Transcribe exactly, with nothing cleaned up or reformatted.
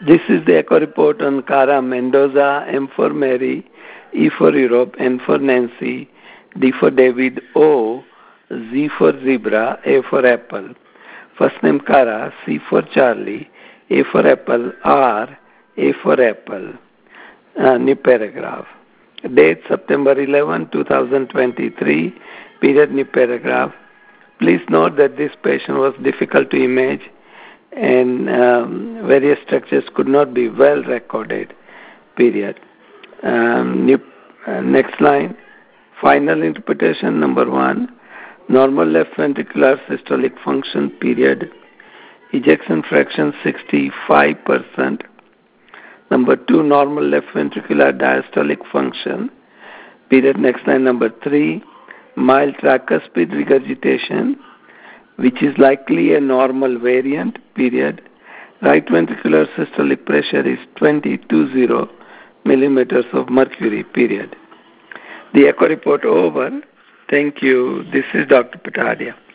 This is the echo report on Cara Mendoza, M for Mary, E for Europe, N for Nancy, D for David, O, Z for Zebra, A for Apple. First name Cara, C for Charlie, A for Apple, R, A for Apple. Uh, new paragraph. Date September eleventh, two thousand twenty-three, period new paragraph. Please note that this patient was difficult to image and um, various structures could not be well recorded, period. Um, new, uh, next line. Final interpretation number one, normal left ventricular systolic function, period. Ejection fraction sixty-five percent. Number two, normal left ventricular diastolic function, period. Next line number three, mild tricuspid regurgitation, which is likely a normal variant, period. Right ventricular systolic pressure is twenty-two point zero millimeters of mercury, period. The echo report over. Thank you. This is Doctor Patadia.